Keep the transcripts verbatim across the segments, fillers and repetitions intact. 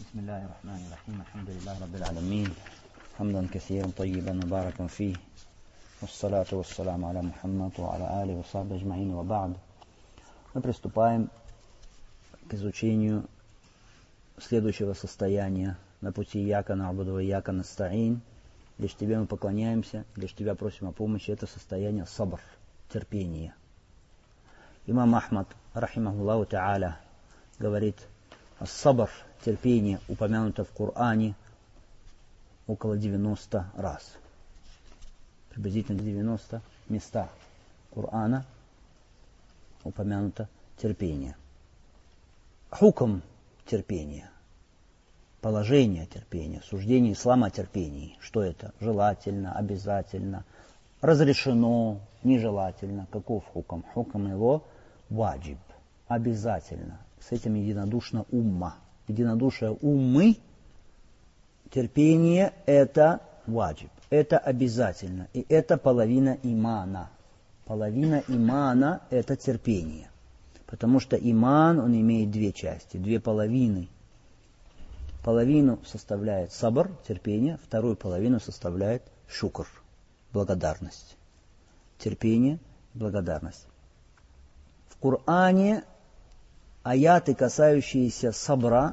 بسم الله الرحمن الرحيم الحمد لله رب العالمين حمدا كثيرا طيبا مباركا فيه والصلاة والسلام على محمد وعلى آله وصحبه أجمعين وبعد. Мы приступаем к изучению следующего состояния на пути Ияка на'буду ва Ияка наста'ин. Лишь Тебе мы поклоняемся, лишь Тебя просим о помощи. Это состояние сабр, терпения. Имам Ахмад, рахимахуллаху та'аля, говорит, ас-сабр, терпение, упомянуто в Коране около девяноста раз. Приблизительно в девяноста местах Корана упомянуто терпение. Хукм терпения, положение терпения, суждение ислама о терпении. Что это? Желательно, обязательно, разрешено, нежелательно. Каков хукм? Хукм его ваджиб, обязательно. С этим единодушно умма. Единодушие уммы, терпение – это ваджиб, это обязательно. И это половина имана. Половина имана – это терпение. Потому что иман, он имеет две части, две половины. Половину составляет сабр, терпение, вторую половину составляет шукр, благодарность. Терпение, благодарность. В Коране аяты, касающиеся сабра,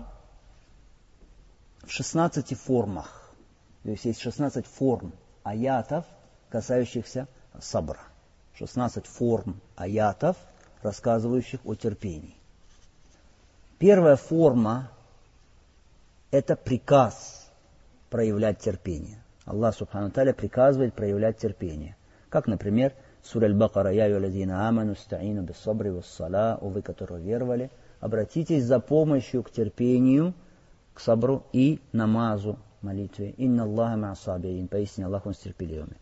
в шестнадцати формах. То есть есть шестнадцать форм аятов, касающихся сабра. шестнадцать форм аятов, рассказывающих о терпении. Первая форма – это приказ проявлять терпение. Аллах Субхану Тааля приказывает проявлять терпение. Как, например, сура Аль-Бакара, «Я юлазина аману стаину бис-сабри вас-сала», о вы, которые веровали, обратитесь за помощью к терпению, к сабру и намазу, молитве. «Инна Аллаха ма'ас-сабирин», поистине Аллах он с терпеливыми.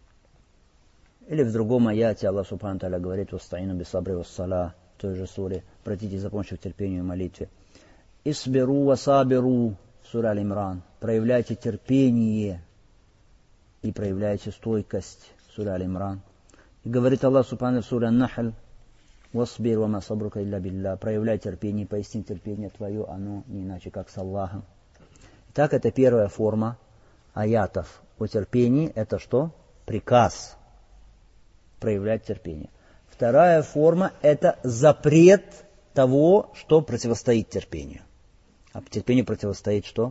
Или в другом аяте Аллах Субхану Тааля говорит, «Вастаину бис-сабри вас-сала», в той же суре, обратитесь за помощью к терпению и молитве. «Исбиру ва-сабиру», сура Аль-Имран, проявляйте терпение и проявляйте стойкость, сура Аль-Имран. И говорит Аллах Субхану в суре Ан-Нахль, «Васбир ва ма сабрука илля билля», проявляй терпение, поистине терпение твое, оно не иначе, как с Аллахом. Итак, это первая форма аятов о терпении, это что? Приказ проявлять терпение. Вторая форма – это запрет того, что противостоит терпению. А терпению противостоит что?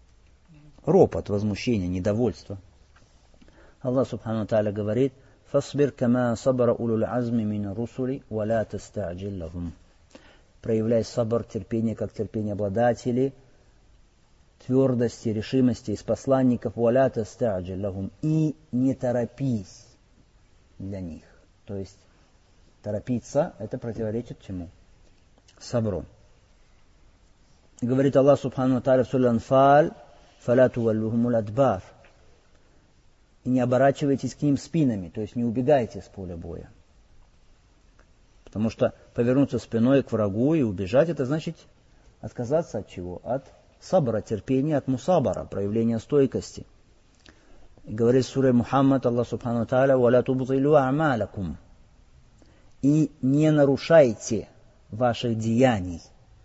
Ропот, возмущение, недовольство. Аллах Субхану Тааля говорит, «Фасбир кама сабара улул азми мина русули, ва ла таста'джил лахум». Проявляй сабр, терпение, как терпение обладателей, твердости, решимости из посланников, ва ла таста'джил лахум, и не торопись для них. То есть торопиться, это противоречит чему? Сабру. Говорит Аллах Субхану Тааля в суре Анфаль, «Фаля туваллухумул адбар». И не оборачивайтесь к ним спинами, то есть не убегайте с поля боя. Потому что повернуться спиной к врагу и убежать, это значит отказаться от чего? От сабра, терпения, от мусабара, проявления стойкости. И говорит в суре Мухаммад, Аллах Субхану Тааля, «Валя тубтилу а'малакум». И не нарушайте ваших деяний.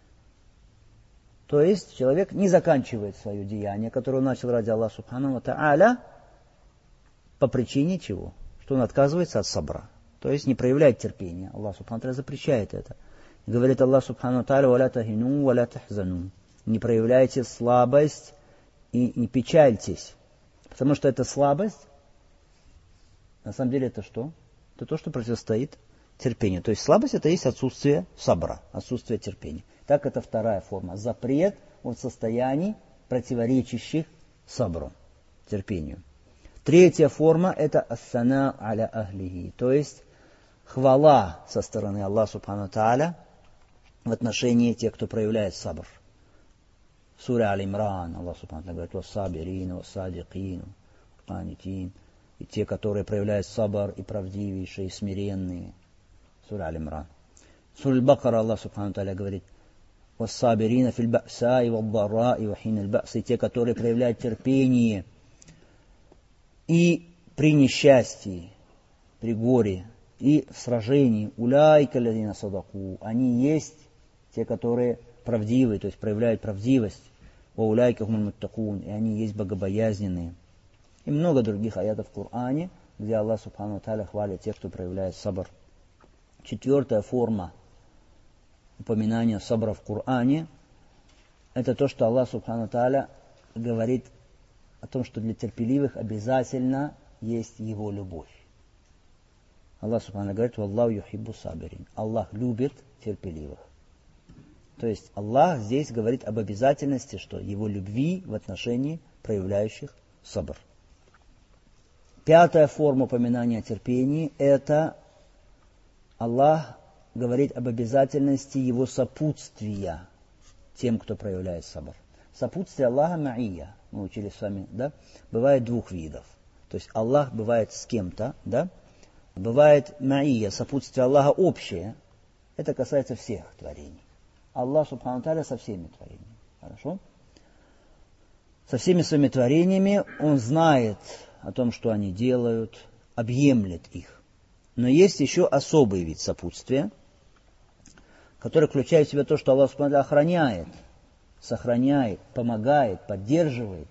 То есть человек не заканчивает свое деяние, которое он начал ради Аллаха Субхану Тааля, по причине чего? Что он отказывается от сабра. То есть не проявляет терпения. Аллах Субхану Тааля запрещает это. И говорит Аллах Субхану Тааля, «Ва ля тахину, ва ля тахзану». Не проявляйте слабость и не печальтесь. Потому что эта слабость, на самом деле это что? Это то, что противостоит терпению. То есть слабость это есть отсутствие сабра, отсутствие терпения. Так это вторая форма. Запрет от состояний, противоречащих сабру, терпению. Третья форма – это ас-сана аля ахлихи, то есть хвала со стороны Аллаха Субхану Тааля в отношении тех, кто проявляет сабр. В суре Аль-Имран Аллах Субхану Тааля говорит, «Вассабирин, вассадикин, вассанитин», и те, которые проявляют сабр, и правдивейшие, и смиренные. Сура Аль-Имран. В суре Аль-Бакара Аллах Субхану Тааля говорит, «Вассабирина фил ба'саи вал-дарраи ва хин аль-ба'си», те, которые проявляют терпение и при несчастье, при горе, и в сражении, уляйка ладина садаку, они есть те, которые правдивые, то есть проявляют правдивость. ва уляйка хумуль муттакун, и они есть богобоязненные. И много других аятов в Коране, где Аллах Субхану ва Тааля хвалит тех, кто проявляет сабр. Четвертая форма упоминания сабра в Коране — это то, что Аллах Субхану ва Тааля говорит о том, что для терпеливых обязательно есть Его любовь. Аллах Субхану говорит: «Валлаху юхиббу сабирин». Аллах любит терпеливых. То есть Аллах здесь говорит об обязательности, что Его любви в отношении проявляющих сабр. Пятая форма упоминания о терпении – это Аллах говорит об обязательности Его сопутствия тем, кто проявляет сабр. Сопутствие Аллаха ма'ия, мы учили с вами, да, бывает двух видов. То есть Аллах бывает с кем-то, да, бывает ма'ия, сопутствие Аллаха общее, это касается всех творений. Аллах Субхану ва Тааля со всеми творениями. Хорошо? Со всеми своими творениями Он знает о том, что они делают, объемлет их. Но есть еще особый вид сопутствия, который включает в себя то, что Аллах Субхану ва Тааля охраняет, сохраняет, помогает, поддерживает.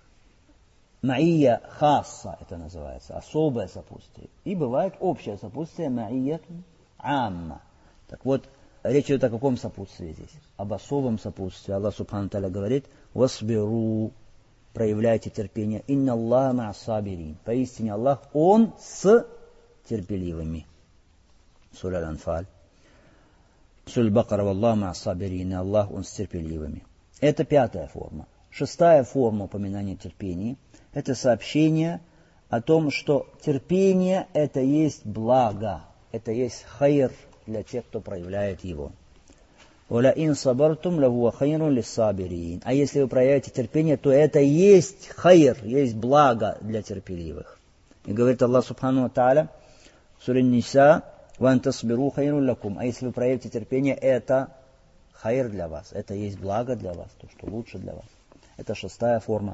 Ма'ия хасса это называется, особое сопутствие. И бывает общее сопутствие ма'ия амма. Так вот, речь идет о каком сопутствии здесь? Об особом сопутствии. Аллах Субхану ва Тааля говорит: «Васбиру», проявляйте терпение. «Инна Аллаха ма'ас-сабирин». Поистине Аллах, Он с терпеливыми. Сура Аль-Анфаль. Сура Аль-Бакара: «Валлаху ма'ас-сабирин». Аллах, Он с терпеливыми. Это пятая форма. Шестая форма упоминания терпения – это сообщение о том, что терпение – это есть благо, это есть хайр для тех, кто проявляет его. وَلَئِنْ صَبَرْتُمْ لَهُوَ خَيْرٌ لِلصَّابِرِينَ. А если вы проявляете терпение, то это есть хайр, есть благо для терпеливых. И говорит Аллах Субхану ва Тааля в суре Ниса: وَأَنْ تَصْبِرُوا خَيْرٌ لَكُمْ. А если вы проявите терпение, это хайр для вас, это есть благо для вас, то, что лучше для вас. Это шестая форма.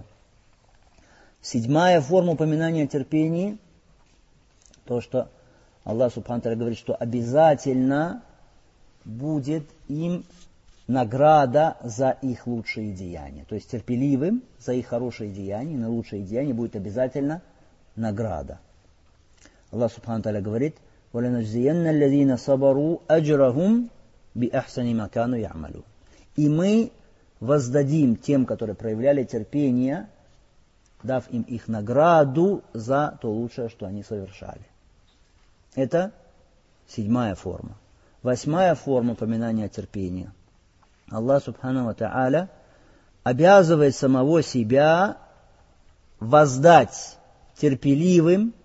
Седьмая форма упоминания терпения, то, что Аллах Субхану ва Тааля говорит, что обязательно будет им награда за их лучшие деяния. То есть терпеливым за их хорошие деяния, на лучшие деяния будет обязательно награда. Аллах Субхану ва Тааля говорит: وَلَنَجْزِيَنَّ الَّذِينَ صَبَرُوا أَجْرَهُمْ بِأَحْسَنِ مَا كَانُوا يَعْمَلُونَ. И мы воздадим тем, которые проявляли терпение, дав им их награду за то лучшее, что они совершали. Это седьмая форма. Восьмая форма упоминания терпения. Аллах Субхану ва Тааля обязывает самого себя воздать терпеливым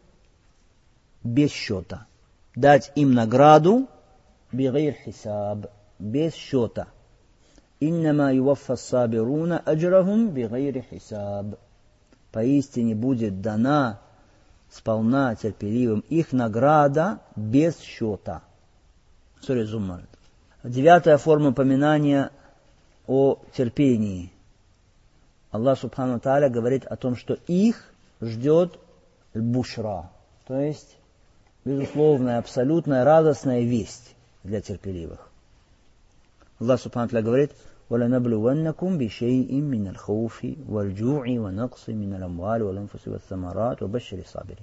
без счета, дать им награду бигайр хисаб, без счета. Иннама юваффа ас-сабируна аджрахум бигайри хисаб. Поистине будет дана сполна терпеливым их награда без счета. Сура Зумар. Девятая форма упоминания о терпении. Аллах Субхану ва Тааля говорит о том, что их ждет бушра, то есть безусловная, абсолютная, радостная весть для терпеливых. Аллах Субхану ва Тааля говорит: وَلَنَبْلُوَنَّكُمْ بِشَيْءٍ مِّنَ الْخَوْفِ وَالْجُوعِ وَنَقْصٍ مِّنَ الْأَمْوَالِ وَالْأَنفُسِ وَالثَّمَرَاتِ وَبَشِّرِ الصَّابِرِينَ.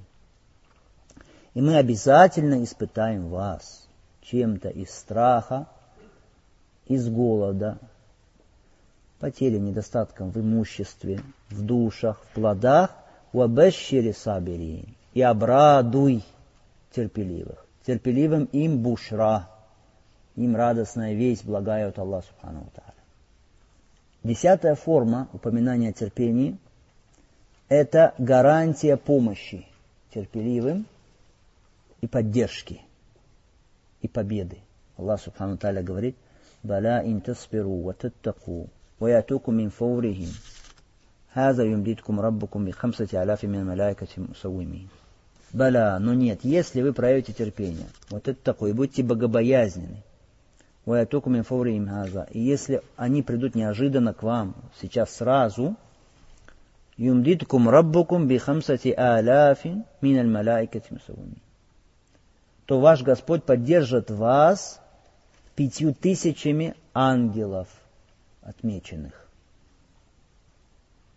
И мы обязательно испытаем вас чем-то из страха, из голода, потери, недостатком в имуществе, в душах, в плодах, وَبَشِّرِ الصَّابِرِينَ. И обрадуй терпеливых. Терпеливым им бушра, им радостная весть, благая от Аллаха Субхану ва Тааля. Десятая форма упоминания терпения – это гарантия помощи терпеливым и поддержки, и победы. Аллах Субхану ва Тааля говорит: «Бала ин тасбиру ва таттаку ва ятуку мин фаурихим, хаза юмдиткум раббукум би хамсати аляфи мин малайкати мусаввимин». Бала, но нет, если вы проявите терпение, вот это такое, и будьте богобоязненны, ва ятуку мин фаурихим хаза, и если они придут неожиданно к вам, сейчас сразу, юмдиткум раббукум би хамсати аляфи мин малайкати мусаввимин, то ваш Господь поддержит вас пятью тысячами ангелов отмеченных.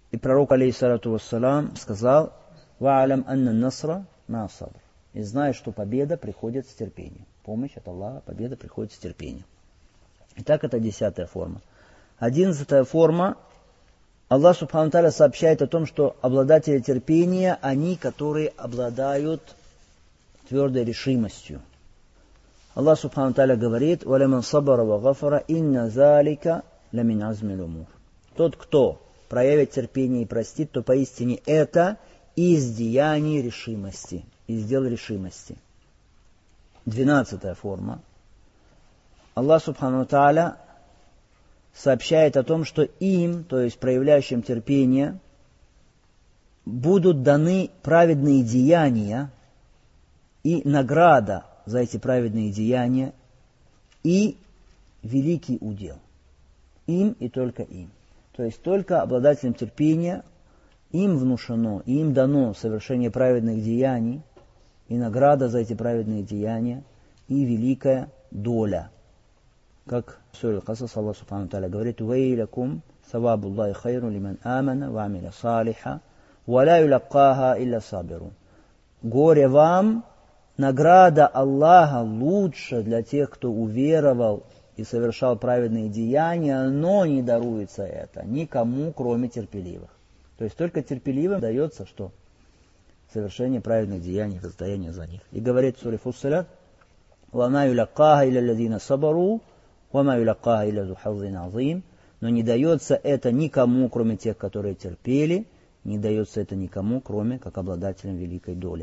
И пророк, алейхиссалату вассалам, сказал: «Ва'алям анна насра ма сабр». И знай, что победа приходит с терпением. Помощь от Аллаха, победа приходит с терпением. Итак, это десятая форма. Одиннадцатая форма. Аллах Субхану ва Тааля сообщает о том, что обладатели терпения, они, которые обладают твердой решимостью. Аллах Субхану ва Тааля говорит: «Валяман сабара ва гафара инна залика ламин азмил умур». Тот, кто проявит терпение и простит, то поистине это из деяний решимости, из дел решимости. Двенадцатая форма. Аллах Субхану ва Тааля сообщает о том, что им, то есть проявляющим терпение, будут даны праведные деяния и награда за эти праведные деяния и великий удел. Им и только им. То есть только обладателям терпения им внушено, им дано совершение праведных деяний и награда за эти праведные деяния и великая доля. Как в суре Аль-Касас Аллах Субхану ва Тааля говорит: «Вейлякум савабуллахи хайру лиман амана ва амиля салиха, ва ла юлаккаха илля сабирун». Горе вам, награда Аллаха лучше для тех, кто уверовал и совершал праведные деяния, но не даруется это никому, кроме терпеливых. То есть только терпеливым дается что? Совершение праведных деяний, воздаяние за них. И говорит в суре Фуссилят: «Ва ма юлаккаха илля лладзина сабару, ва ма юлаккаха илля зу хаззин азим». Но не дается это никому, кроме тех, которые терпели, не дается это никому, кроме как обладателям великой доли.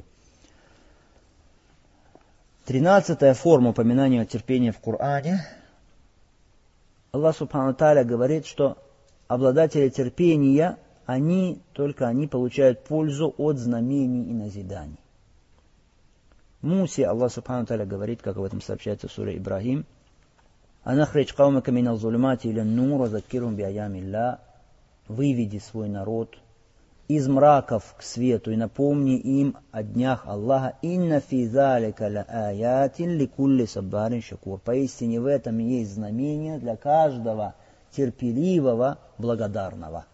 Тринадцатая форма упоминания терпения в Коране. Аллах Субхану ва Тааля говорит, что обладатели терпения, они, только они получают пользу от знамений и назиданий. Мусе Аллах Субхану ва Тааля говорит, как об этом сообщается в суре Ибрахим: «Анахридж каумака минал зулумати иля нур ва заккирхум би аямилля». Выведи свой народ из мраков к свету и напомни им о днях Аллаха. «Инна фи залика ла аятин ли кулли саббарин шакур». Поистине в этом есть знамение для каждого терпеливого, благодарного.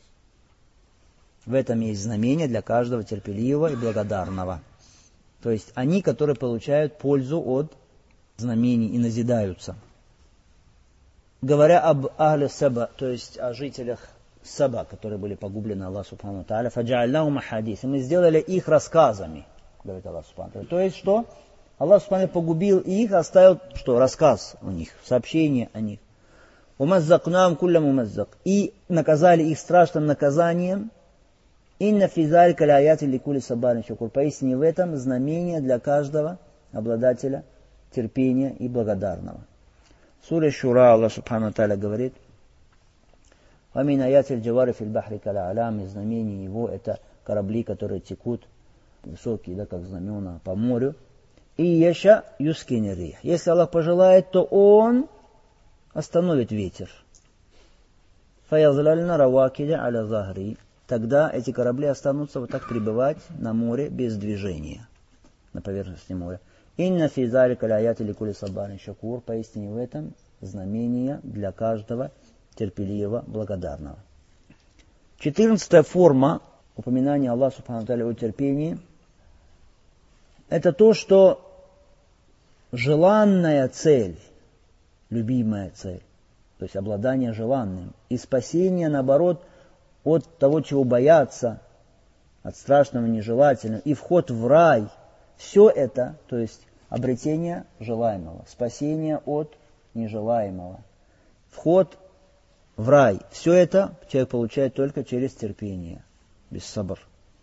В этом есть знамение для каждого терпеливого и благодарного. То есть они, которые получают пользу от знамений и назидаются. Говоря об Ахле Саба, то есть о жителях Саба, которые были погублены Аллах Субхану ва Тааля, «Фаджа'аллахум ахадис». И мы сделали их рассказами, говорит Аллах Субхану ва Тааля. То есть что? Аллах Субхану ва Тааля погубил их, оставил что? Рассказ у них, сообщение о них. «Умаззакнаум кулля мумаззак». И наказали их страшным наказанием. «Инна фи залика ля аятин ли кулли саббарин шакур». Поистине в этом знамение для каждого обладателя терпения и благодарного. В суре Шура Аллах Субхану ва Тааля говорит: «Амин аятиль джавари фил бахри каля алям». Из знамений его это корабли, которые текут высокие, да, как знамена по морю. И яша юскини рих. Если Аллах пожелает, то Он остановит ветер. Фаязлальна равакида аля захри. Тогда эти корабли останутся вот так пребывать на море без движения, на поверхности моря. «Инна фи залика ля аятин ли кулли саббарин шакур». Поистине в этом знамение для каждого терпеливого, благодарного. Четырнадцатая форма упоминания Аллаха Субхану ва Тааля о терпении — это то, что желанная цель, любимая цель, то есть обладание желанным, и спасение, наоборот, от того, чего бояться, от страшного, нежелательного, и вход в рай, все это, то есть обретение желаемого, спасение от нежелаемого, вход в рай, все это человек получает только через терпение, без сабр.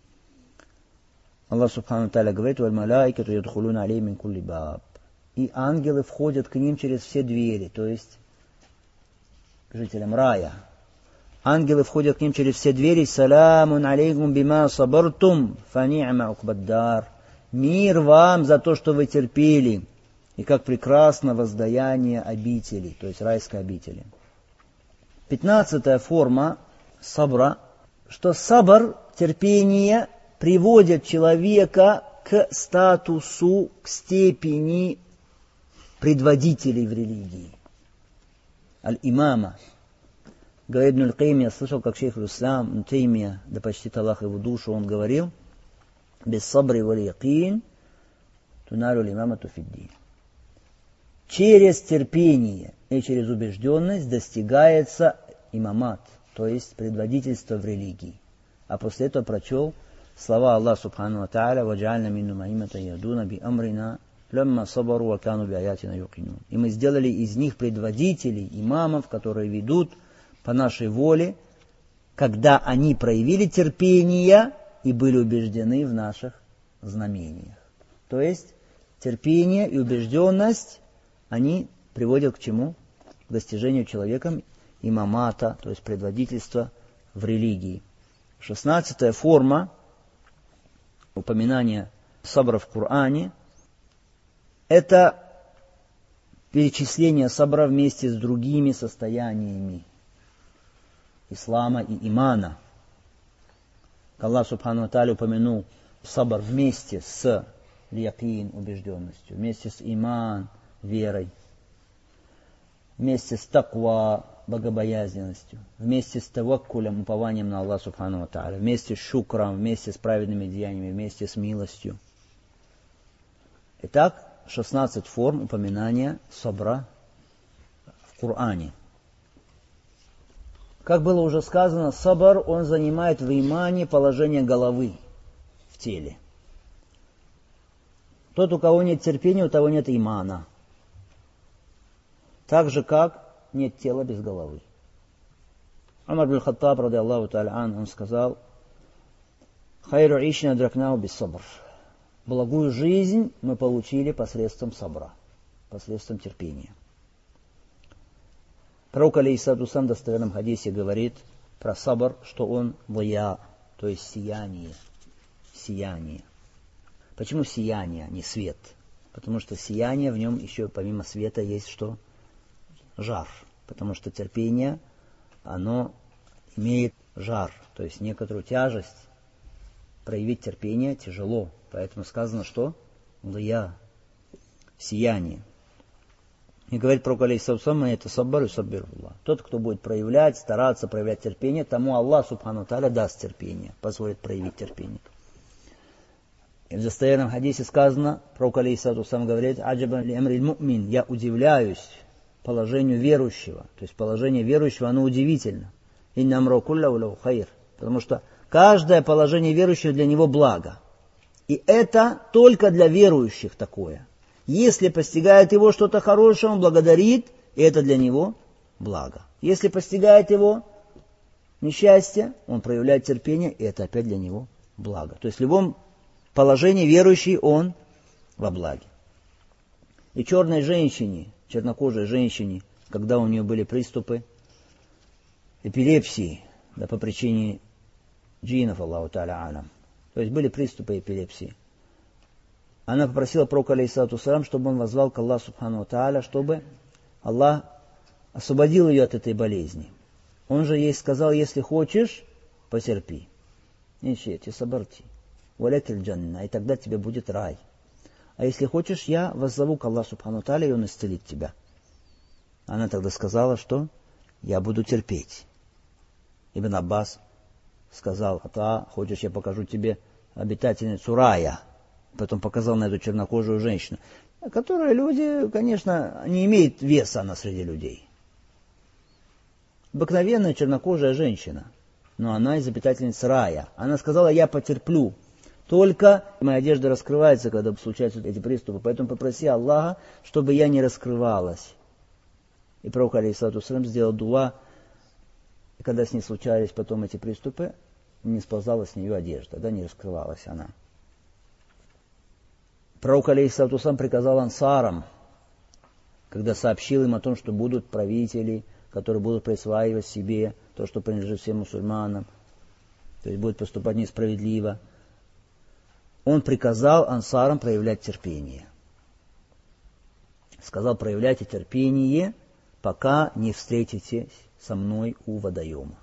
Аллах Субхану ва Тааля говорит: «Валь малаикату ядхулуна алейхим мин кулли баб». И ангелы входят к ним через все двери, то есть к жителям рая. Ангелы входят к ним через все двери. «Саламун алейкум бима сабартум, фа ни'ма укбаддар». Мир вам за то, что вы терпели, и как прекрасно воздаяние обители, то есть райской обители. Пятнадцатая форма сабра, что сабр, терпение, приводит человека к статусу, к степени предводителей в религии. Аль-имама. Говорит Ибн аль-Каим, я слышал, как шейх аль-Ислам, Ибн Таймия, да почтит Аллах его душу, он говорил, без сабри валь якин тунару лимамату фиддин. Через терпение и через убежденность достигается имамат, то есть предводительство в религии. А после этого прочел слова Аллаха субхану ва тааля: «Ваджа'альна миннум аимматан яхдуна би амрина лямма сабару ва кану би аятина юқинун». И мы сделали из них предводителей, имамов, которые ведут по нашей воле, когда они проявили терпение и были убеждены в наших знамениях. То есть терпение и убежденность, они приводят к чему? К достижению человеком имамата, то есть предводительства в религии. Шестнадцатая форма упоминания сабра в Коране – это перечисление сабра вместе с другими состояниями ислама и имана. Аллах субхану ва тааля упомянул сабр вместе с якин, убежденностью, вместе с иман, верой, вместе с таква, богобоязненностью, вместе с таваккулем, упованием на Аллаха субхану ва тааля, вместе с шукрам, вместе с праведными деяниями, вместе с милостью. Итак, шестнадцать форм упоминания сабра в Коране. Как было уже сказано, сабр, он занимает в имане положение головы в теле. Тот, у кого нет терпения, у того нет имана. Так же, как нет тела без головы. Умар ибн Хаттаб, ради Аллаху та'аля ан, он сказал: «Хайру ишна адракнау бис сабр». Благую жизнь мы получили посредством сабра, посредством терпения. Пророк алейхиссалату вассалям в достоверном хадисе говорит про сабр, что он дия, то есть сияние. Сияние. Почему сияние, а не свет? Потому что сияние, в нем еще помимо света есть что? Жар. Потому что терпение, оно имеет жар, то есть некоторую тяжесть. Проявить терпение тяжело. Поэтому сказано, что дия, сияние. И говорит пророк алейхиссалату вассалам: это саббару саббируллах. Тот, кто будет проявлять, стараться проявлять терпение, тому Аллах субхану ва тааля даст терпение, позволит проявить терпение. И в достоверном хадисе сказано, пророк алейхиссалату вассалам говорит: аджабан ли амрил му'мин, я удивляюсь положению верующего. То есть положение верующего, оно удивительно. Инна амру куллаху лаху хайр. Потому что каждое положение верующего для него благо. И это только для верующих такое. Если постигает его что-то хорошее, он благодарит, и это для него благо. Если постигает его несчастье, он проявляет терпение, и это опять для него благо. То есть в любом положении верующий он во благе. И черной женщине, чернокожей женщине, когда у нее были приступы эпилепсии, да, по причине джиннов, Аллаху та'аля алям, то есть были приступы эпилепсии, она попросила пророка алейхиссалату вассалям, чтобы он воззвал к Аллаху субхану ва тааля, чтобы Аллах освободил ее от этой болезни. Он же ей сказал: если хочешь, потерпи. Ничети сабарти. Валякиль джанна. И тогда тебе будет рай. А если хочешь, я воззову к Аллаху субхану ва тааля, и он исцелит тебя. Она тогда сказала, что я буду терпеть. Ибн Аббас сказал: а хочешь, я покажу тебе обитательницу рая. Потом показал на эту чернокожую женщину, которая люди, конечно, не имеет веса она среди людей. Обыкновенная чернокожая женщина, но она из обитательниц рая. Она сказала: я потерплю, только моя одежда раскрывается, когда случаются эти приступы, поэтому попроси Аллаха, чтобы я не раскрывалась. И пророк алейхиссалату вассалям сделал дуа, и когда с ней случались потом эти приступы, не сползала с нее одежда, да, не раскрывалась она. Пророк алейхиссалату вассалям приказал ансарам, когда сообщил им о том, что будут правители, которые будут присваивать себе то, что принадлежит всем мусульманам, то есть будут поступать несправедливо, он приказал ансарам проявлять терпение. Сказал: проявляйте терпение, пока не встретитесь со мной у водоема.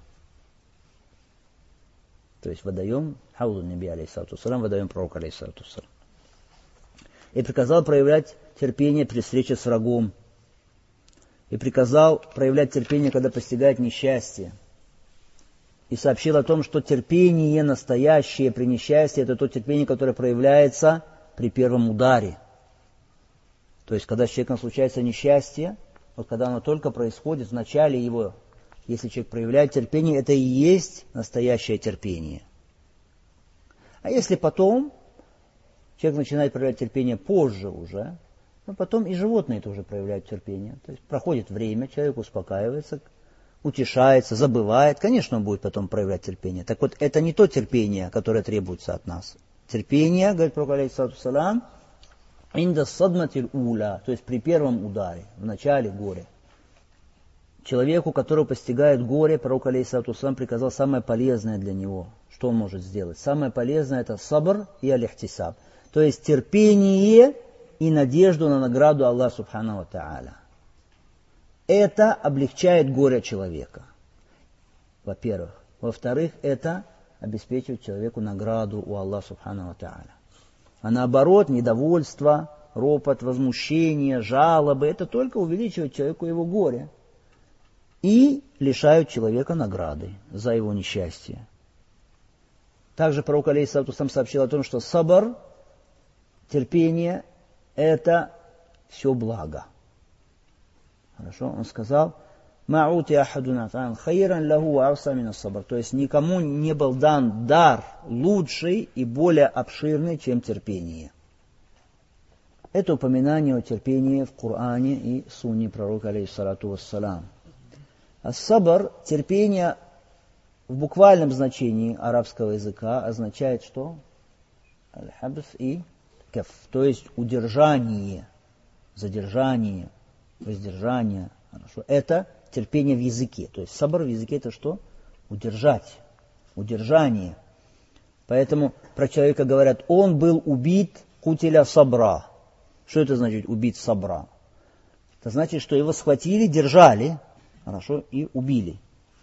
То есть водоем, хауду наби алейхиссалату вассалям, водоем пророка алейхиссалату вассалям. И приказал проявлять терпение при встрече с врагом. и приказал проявлять терпение, когда постигает несчастье. И сообщил о том, что терпение настоящее при несчастье – это то терпение, которое проявляется при первом ударе. То есть, когда с человеком случается несчастье, вот когда оно только происходит в начале его, если человек проявляет терпение, это и есть настоящее терпение. А если потом человек начинает проявлять терпение позже уже, но потом и животные тоже проявляют терпение. То есть проходит время, человек успокаивается, утешается, забывает. Конечно, он будет потом проявлять терпение. Так вот, это не то терпение, которое требуется от нас. Терпение, говорит пророк алейхиссалату вассалям, инда садматиль уля, то есть при первом ударе, в начале горя. Человеку, которого постигает горе, пророк алейхиссалату вассалям приказал самое полезное для него. Что он может сделать? Самое полезное – это сабр и аль-ихтисаб. То есть терпение и надежду на награду Аллаха субхану ва тааля. Это облегчает горе человека, во-первых. Во-вторых, это обеспечивает человеку награду у Аллаха субхану ва тааля. А наоборот, недовольство, ропот, возмущение, жалобы – это только увеличивает человеку его горе и лишают человека награды за его несчастье. Также пророк алейхиссалату вассалям сообщил о том, что сабр, терпение – это все благо. Хорошо? Он сказал, «Ма'ути ахадун атан хайран лаху авса мин ас-сабр». То есть никому не был дан дар лучший и более обширный, чем терпение. Это упоминание о терпении в Коране и Сунне пророка алейхиссалату вассалям. Ас-сабр, терпение в буквальном значении арабского языка означает что? Аль-хабс и каф, то есть удержание, задержание, воздержание. Хорошо. Это терпение в языке. То есть сабр в языке это что? Удержать, удержание. Поэтому про человека говорят, он был убит кутиля сабра. Что это значит убит сабра? Это значит, что его схватили, держали, хорошо, и убили.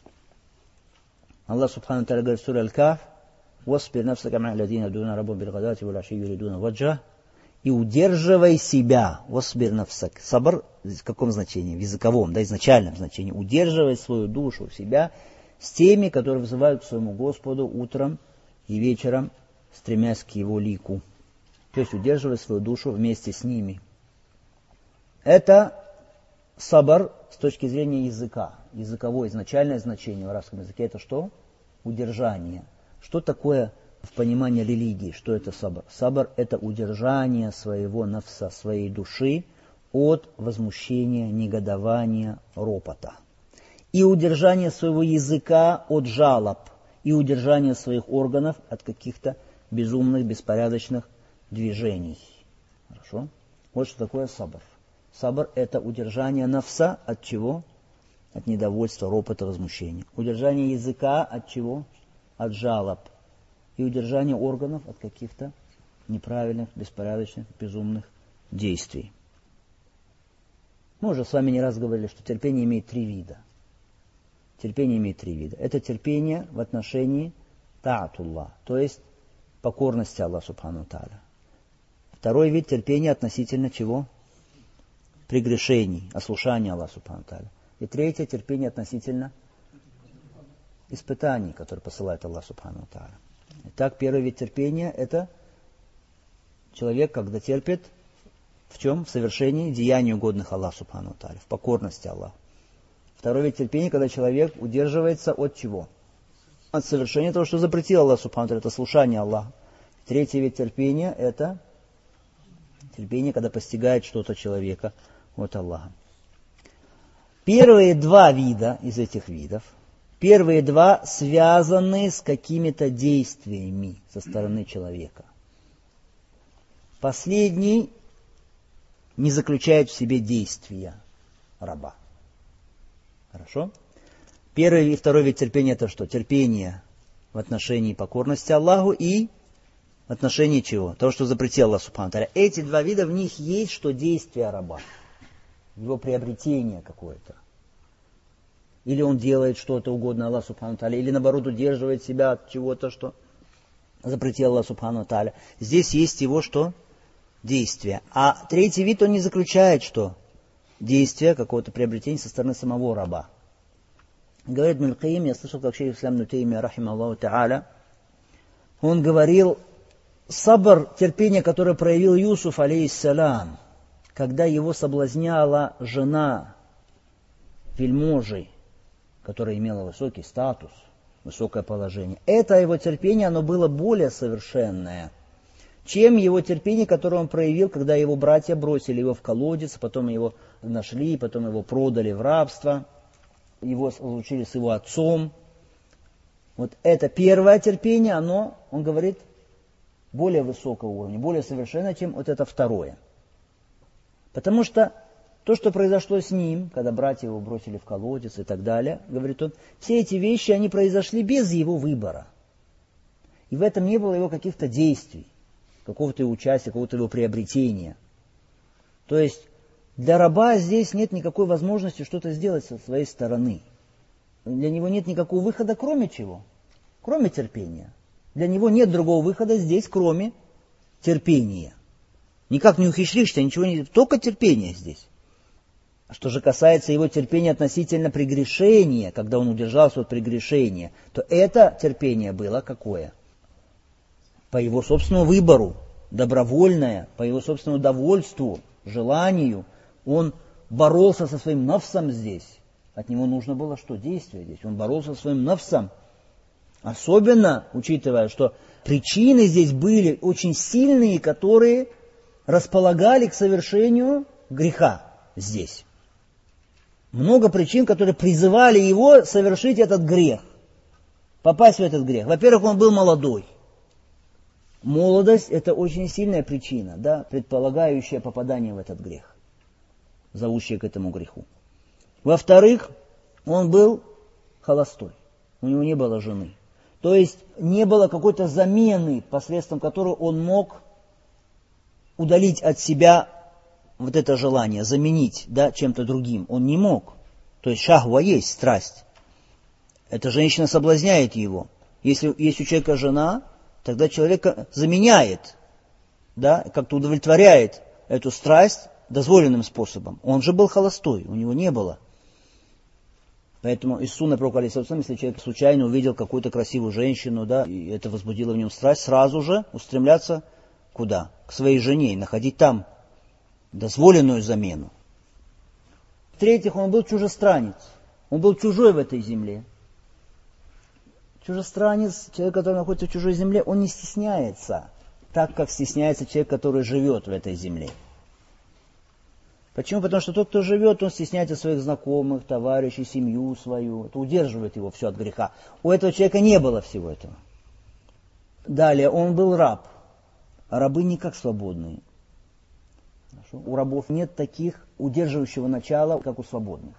Аллах субхану тааля говорит в суре Аль-Каф, «Васпир нафсака ма'а алладина яд'уна раббахум билгадати вал аши юридуна ваджха». И удерживай себя, «Васпир нафсак». Сабр в каком значении? В языковом, да, изначальном значении. Удерживай свою душу, себя с теми, которые вызывают к своему Господу утром и вечером, стремясь к Его лику. То есть удерживай свою душу вместе с ними. Это сабр с точки зрения языка. Языковое изначальное значение в арабском языке это что? Удержание. Что такое в понимании религии? Что это сабр? Сабр это удержание своего нафса, своей души от возмущения, негодования, ропота. И удержание своего языка от жалоб. И удержание своих органов от каких-то безумных, беспорядочных движений. Хорошо? Вот что такое сабр. Сабр это удержание нафса от чего? От недовольства, ропота, возмущения. Удержание языка от чего? От жалоб. И удержание органов от каких-то неправильных, беспорядочных, безумных действий. Мы уже с вами не раз говорили, что терпение имеет три вида. Терпение имеет три вида. Это терпение в отношении таатуллах, то есть покорности Аллаху субхану тааля. Второй вид терпения относительно чего? Прегрешений, ослушания Аллаха субхану тааля. И третье терпение относительно испытаний, которые посылает Аллах субхану тааля. Итак, первый вид терпения это человек, когда терпит в чем? В совершении деяний угодных Аллаху субхану тааля, в покорности Аллаху. Второй вид терпения, когда человек удерживается от чего? От совершения того, что запретил Аллах субхану тааля, это слушание Аллаха. Третий вид терпения это терпение, когда постигает что-то человека от Аллаха. Первые два вида из этих видов, первые два связаны с какими-то действиями со стороны человека. Последний не заключает в себе действия раба. Хорошо? Первый и второй вид терпения это что? Терпение в отношении покорности Аллаху и в отношении чего? Того, что запретил Аллах субхану тааля. Эти два вида, в них есть что действие раба. Его приобретение какое-то. Или он делает что-то угодно Аллаху субхану тааля, или наоборот удерживает себя от чего-то, что запретил Аллах субхану тааля. Здесь есть его что? Действие. А третий вид, он не заключает что? действия, какого-то приобретения со стороны самого раба. Говорит Ибн аль-Каим, я слышал, как шейх ислам Ибн Таймия, рахимахуллаху та'аля, он говорил, сабр, терпение, которое проявил Юсуф, алейхиссалям, когда его соблазняла жена вельможи, которая имела высокий статус, высокое положение. Это его терпение, оно было более совершенное, чем его терпение, которое он проявил, когда его братья бросили его в колодец, потом его нашли, потом его продали в рабство, его разлучили с его отцом. Вот это первое терпение, оно, он говорит, более высокого уровня, более совершенное, чем вот это второе. Потому что то, что произошло с ним, когда братья его бросили в колодец и так далее, говорит он, все эти вещи, они произошли без его выбора. И в этом не было его каких-то действий, какого-то его участия, какого-то его приобретения. То есть для раба здесь нет никакой возможности что-то сделать со своей стороны. Для него нет никакого выхода, кроме чего? Кроме терпения. Для него нет другого выхода здесь, кроме терпения. Никак не ухищришься, ничего не... Только терпение здесь. А что же касается его терпения относительно прегрешения, когда он удержался от прегрешения, то это терпение было какое? По его собственному выбору, добровольное, по его собственному довольству, желанию. Он боролся со своим нафсом здесь. От него нужно было что? Действие здесь. Он боролся со своим нафсом. Особенно, учитывая, что причины здесь были очень сильные, которые располагали к совершению греха здесь. Много причин, которые призывали его совершить этот грех, попасть в этот грех. Во-первых, он был молодой. Молодость – это очень сильная причина, да, предполагающая попадание в этот грех, зовущая к этому греху. Во-вторых, он был холостой, у него не было жены. То есть не было какой-то замены, посредством которой он мог удалить от себя вот это желание, заменить, да, чем-то другим. Он не мог. То есть шахва есть, страсть. Эта женщина соблазняет его. Если есть у человека жена, тогда человека заменяет, да, как-то удовлетворяет эту страсть дозволенным способом. Он же был холостой, у него не было. Поэтому из сунны пророка, алейхиссалям, если человек случайно увидел какую-то красивую женщину, да, и это возбудило в нем страсть, сразу же устремляться куда? К своей жене и находить там дозволенную замену. В-третьих, он был чужестранец. Он был чужой в этой земле. Чужестранец, человек, который находится в чужой земле, он не стесняется, так как стесняется человек, который живет в этой земле. Почему? Потому что тот, кто живет, он стесняется своих знакомых, товарищей, семью свою. Это удерживает его все от греха. У этого человека не было всего этого. Далее, он был раб. А рабы не как свободные. У рабов нет таких удерживающего начала, как у свободных.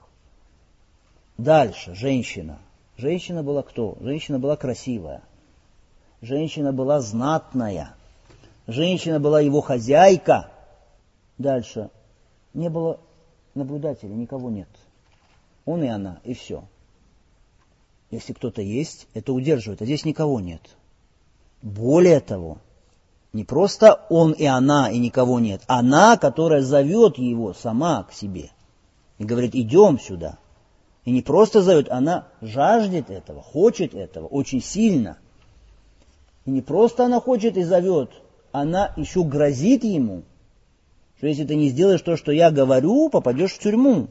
Дальше, женщина. Женщина была кто? Женщина была красивая. Женщина была знатная. Женщина была его хозяйка. Дальше. Не было наблюдателей, никого нет. Он и она, и все. Если кто-то есть, это удерживает, а здесь никого нет. Более того, не просто он и она, и никого нет. Она, которая зовет его сама к себе. И говорит, идем сюда. И не просто зовет, она жаждет этого, хочет этого очень сильно. И не просто она хочет и зовет, она еще грозит ему, что если ты не сделаешь то, что я говорю, попадешь в тюрьму.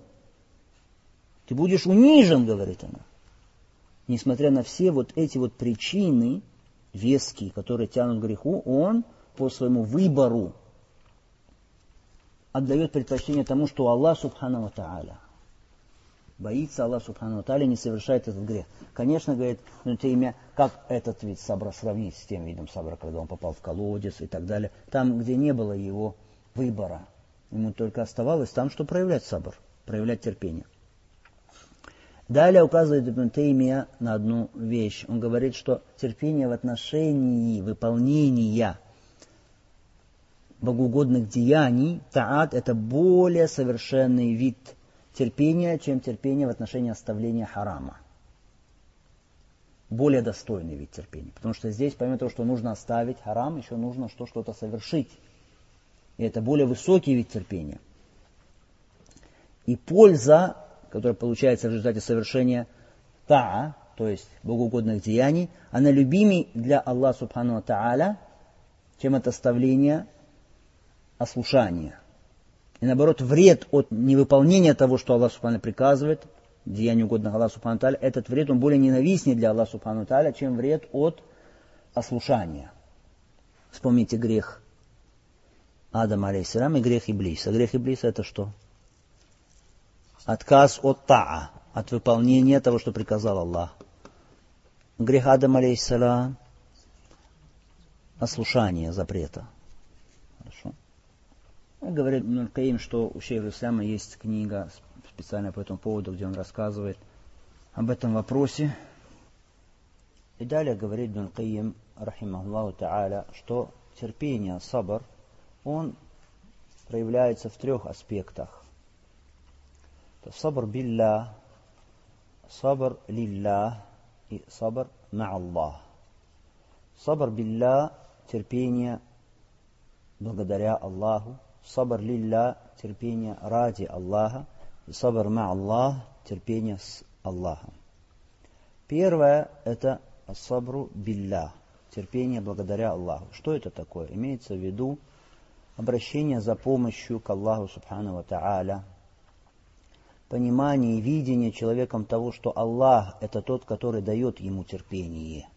Ты будешь унижен, говорит она. Несмотря на все вот эти вот причины веские, которые тянут к греху, он по своему выбору отдает предпочтение тому, что Аллах субхану ва тааля. Боится Аллах субхану ва тааля, не совершает этот грех. Конечно, говорит, ну, это имя, как этот вид сабра сравнить с тем видом сабра, когда он попал в колодец и так далее. Там, где не было его выбора. Ему только оставалось там, что проявлять сабр, проявлять терпение. Далее указывает Ибн Таймия на одну вещь. Он говорит, что терпение в отношении выполнения богоугодных деяний, таат, это более совершенный вид терпения, чем терпение в отношении оставления харама. Более достойный вид терпения. Потому что здесь, помимо того, что нужно оставить харам, еще нужно что, что-то совершить. И это более высокий вид терпения. И польза, которая получается в результате совершения та'a, то есть богоугодных деяний, она любимей для Аллаха Субхану Тааля, чем это оставление ослушания. И наоборот, вред от невыполнения того, что Аллах Субхану приказывает, деяние угодных Аллаху Субхану Тааля, этот вред, он более ненавистнее для Аллаха Субхану Тааля, чем вред от ослушания. Вспомните грех Адама алейхиссалям и грех Иблиса. Грех Иблиса это что? Отказ от та'a, от выполнения того, что приказал Аллах. Грех Адама алейхиссалям — ослушание запрета. Хорошо. Говорит Ибн Каим, что у шейха ислама есть книга специально по этому поводу, где он рассказывает об этом вопросе. И далее говорит Ибн Каим, рахимахуллаху та'аля, что терпение, сабр, он проявляется в трех аспектах. Сабр билля, сабр лилля и сабр ма'аллах. Сабр билля — терпение благодаря Аллаху. Сабр лилля — терпение ради Аллаха. И сабр ма'аллах — терпение с Аллахом. Первое — это сабру билля, терпение благодаря Аллаху. Что это такое? Имеется в виду обращение за помощью к Аллаху Субхану ва Тааля, понимание и видение человеком того, что Аллах — это тот, который дает ему терпение.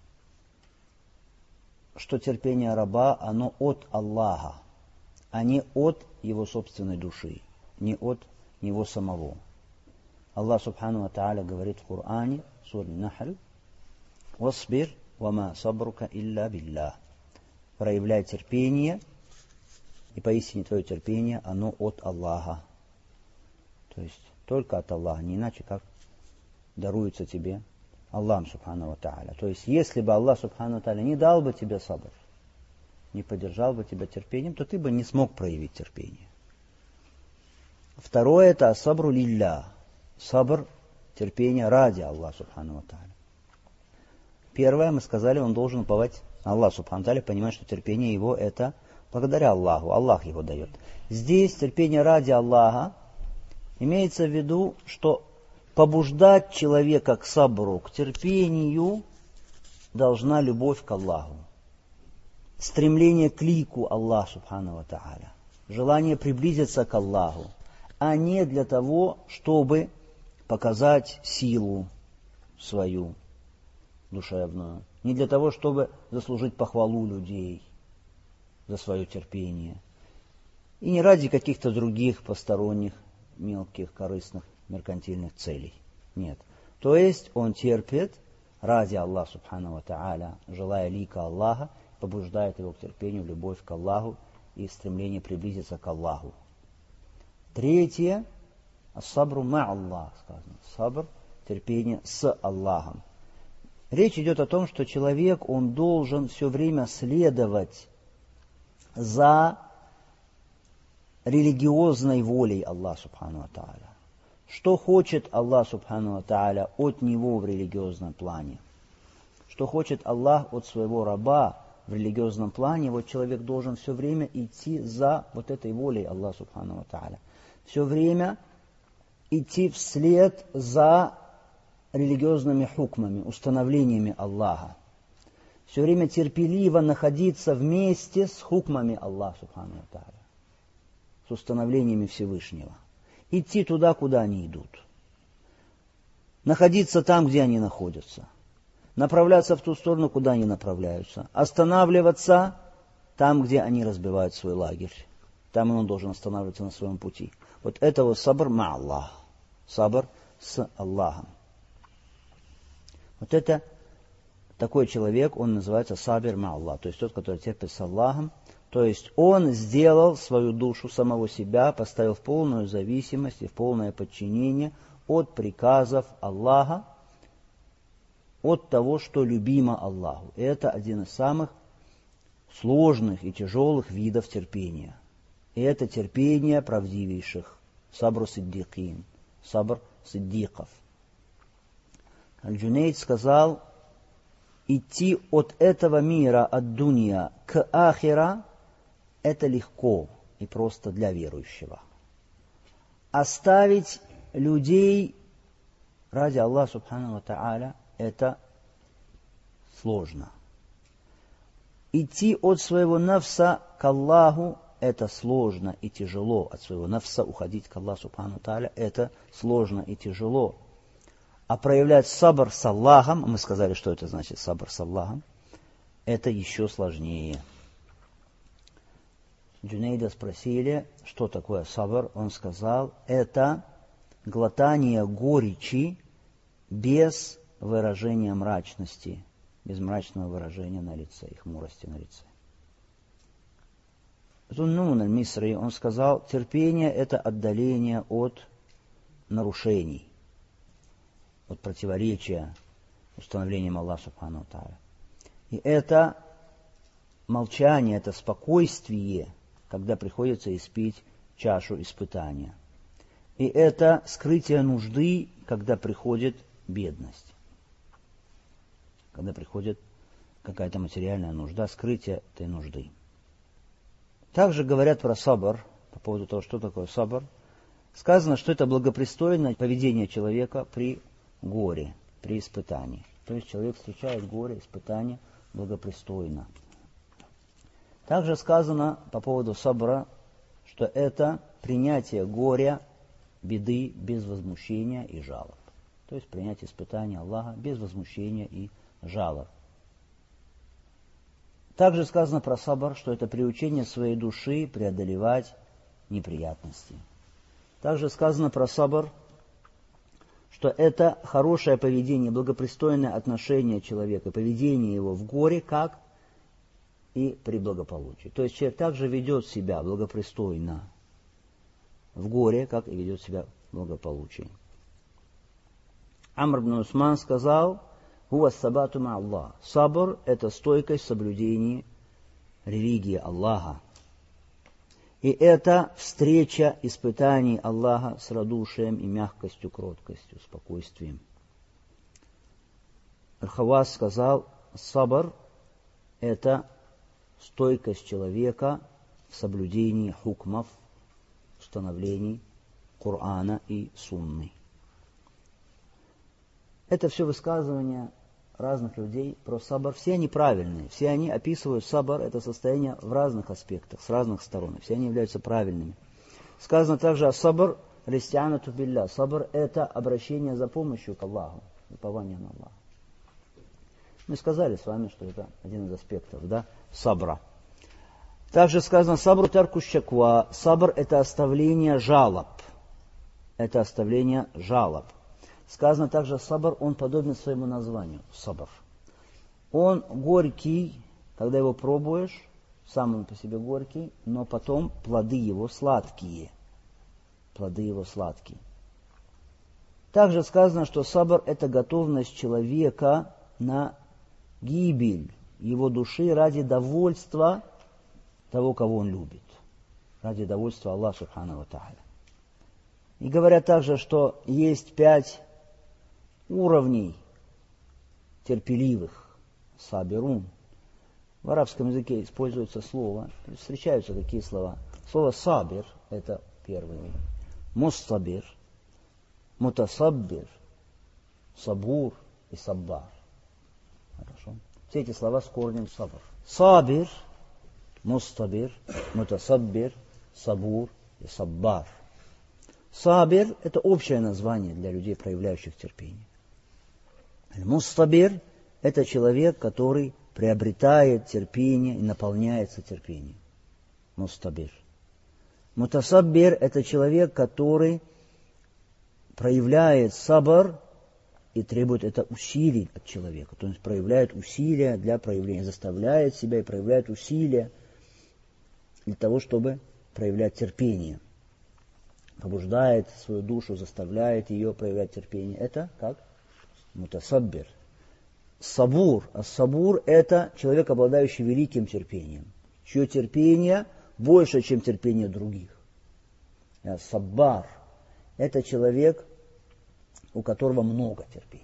Что терпение раба, оно от Аллаха, а не от его собственной души, не от него самого. Аллах Субхану ва Тааля говорит в Коране, сура Нахль: «Васбир, вама сабрука илля билля». Проявляй терпение, и поистине твое терпение, оно от Аллаха. То есть только от Аллаха, не иначе как даруется тебе Аллахом Субхану ва Тааля. То есть если бы Аллах Субхану ва Тааля не дал бы тебе сабр, не поддержал бы тебя терпением, то ты бы не смог проявить терпение. Второе — это сабру лилля. Сабр — терпение ради Аллаха Субхану ва Тааля. Первое, мы сказали, он должен уповать на Аллаха Субхану ва Тааля, понимать, что терпение его — это благодаря Аллаху. Аллах его дает. Здесь терпение ради Аллаха имеется в виду, что побуждать человека к сабру, к терпению, должна любовь к Аллаху. Стремление к лику Аллаха Субхану ва Тааля. Желание приблизиться к Аллаху, а не для того, чтобы показать силу свою душевную. Не для того, чтобы заслужить похвалу людей за свое терпение. И не ради каких-то других посторонних, мелких, корыстных, меркантильных целей. Нет. То есть он терпит ради Аллаха Субхану ва Тааля, желая лика Аллаха, побуждает его к терпению, любовь к Аллаху и стремление приблизиться к Аллаху. Третье — ас-сабру ма-Аллах, сказано. Сабр — терпение с Аллахом. Речь идет о том, что человек, он должен все время следовать за религиозной волей Аллаха Субхану ва Тааля. Что хочет Аллах Субхану ва Тааля от него в религиозном плане? Что хочет Аллах от своего раба в религиозном плане? Вот человек должен все время идти за вот этой волей Аллаха Субхану ва Тааля. Все время идти вслед за религиозными хукмами, установлениями Аллаха. Все время терпеливо находиться вместе с хукмами Аллаха Субхану ва Тааля, с установлениями Всевышнего. Идти туда, куда они идут. Находиться там, где они находятся. Направляться в ту сторону, куда они направляются. Останавливаться там, где они разбивают свой лагерь. Там он должен останавливаться на своем пути. Вот это вот сабр ма Аллах. Сабр с Аллахом. Вот это такой человек, он называется сабир ма Аллах. То есть тот, который терпит с Аллахом. То есть он сделал свою душу, самого себя, поставил в полную зависимость и в полное подчинение от приказов Аллаха, от того, что любимо Аллаху. И это один из самых сложных и тяжелых видов терпения. И это терпение правдивейших. Сабру сиддикин. Сабр сиддиков. Аль-Джунейд сказал: идти от этого мира, от дунья, к ахира — это легко и просто для верующего. оставить людей ради Аллаха Субхану ва Тааля — это сложно. Идти от своего нафса к Аллаху — это сложно и тяжело. От своего нафса уходить к Аллаху Субхану ва Тааля — это сложно и тяжело. А проявлять сабр с Аллахом, мы сказали, что это значит сабр с Аллахом, это еще сложнее. Джунейда спросили, что такое сабр. Он сказал, это глотание горечи без выражения мрачности, без мрачного выражения на лице и хмурости на лице. Зуннун аль-Мисри, он сказал, терпение — это отдаление от нарушений, от противоречия установлением Аллаха Субхану ва Тааля. И это молчание, это спокойствие, когда приходится испить чашу испытания. И это скрытие нужды, когда приходит бедность. Когда приходит какая-то материальная нужда, скрытие этой нужды. Также говорят про сабр, по поводу того, что такое сабр. Сказано, что это благопристойное поведение человека при горе, при испытании. То есть человек встречает горе, испытание благопристойно. Также сказано по поводу сабра, что это принятие горя, беды без возмущения и жалоб. То есть принятие испытания Аллаха без возмущения и жалоб. Также сказано про сабр, что это приучение своей души преодолевать неприятности. Также сказано про сабр, что это хорошее поведение, благопристойное отношение человека, поведение его в горе, как и при благополучии. То есть человек также ведет себя благопристойно в горе, как и ведет себя в благополучии. Амр ибн Усман сказал, «Хуа сабату ма Аллах». Сабр – это стойкость в соблюдении религии Аллаха. И это встреча испытаний Аллаха с радушием и мягкостью, кроткостью, спокойствием. Ар-Хавас сказал, сабр – это стойкость человека в соблюдении хукмов, установлений Корана и Сунны. Это все высказывания разных людей про сабр. Все они правильные, все они описывают сабр, это состояние в разных аспектах, с разных сторон. Все они являются правильными. Сказано также о сабр, ристианату билля. Сабр – это обращение за помощью к Аллаху, упование на Аллаха. Мы сказали с вами, что это один из аспектов, да, сабра. Также сказано сабру тарку щаква. Сабр – это оставление жалоб. Это оставление жалоб. Сказано также сабр, он подобен своему названию, сабр. Он горький, когда его пробуешь, сам он по себе горький, но потом плоды его сладкие. Плоды его сладкие. Также сказано, что сабр – это готовность человека на гибель его души ради довольства того, кого он любит. Ради довольства Аллаха Субхану ва Тааля. И говорят также, что есть пять уровней терпеливых, сабирун. В арабском языке используется слово, встречаются такие слова. Слово сабир – это первый уровень. Мустабир, мутасаббир, сабур и саббар. Хорошо. Все эти слова с корнем сабр. Сабир, мустабир, мутасаббир, сабур и саббар. Сабир – это общее название для людей, проявляющих терпение. Мустабир – это человек, который приобретает терпение и наполняется терпением. Мустабир. Мутасаббир – это человек, который проявляет сабр и требует это усилий от человека. То есть проявляет усилия для проявления, заставляет себя и проявляет усилия для того, чтобы проявлять терпение. Побуждает свою душу, заставляет ее проявлять терпение. Это как? Мутасаббир. Сабур. А сабур – это человек, обладающий великим терпением, чье терпение больше, чем терпение других. А саббар – это человек, у которого много терпения.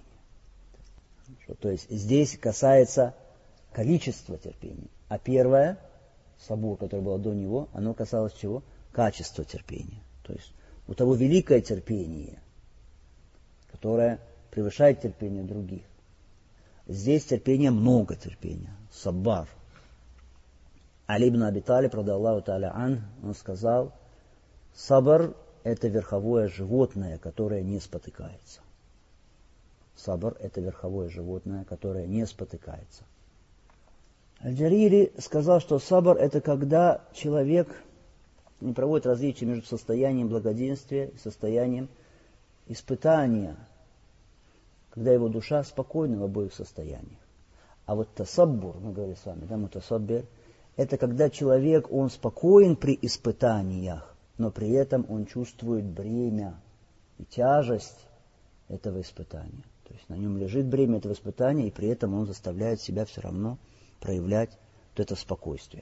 То есть здесь касается количества терпения. А первое, сабур, которое было до него, оно касалось чего? Качества терпения. То есть У того великое терпение, которое превышает терпение других. Здесь терпения много терпения. Саббар. Али ибн Аби Талиб, радиаллаху тааля ан, он сказал, сабр – это верховое животное, которое не спотыкается. Сабр – это верховое животное, которое не спотыкается. Аль-Джарири сказал, что сабр – это когда человек не проводит различия между состоянием благоденствия и состоянием испытания, когда его душа спокойна в обоих состояниях. А вот тасаббур, мы говорили с вами, да, мутасаббир, это когда человек, он спокоен при испытаниях, но при этом он чувствует бремя и тяжесть этого испытания. То есть на нем лежит бремя этого испытания, и при этом он заставляет себя все равно проявлять вот это спокойствие.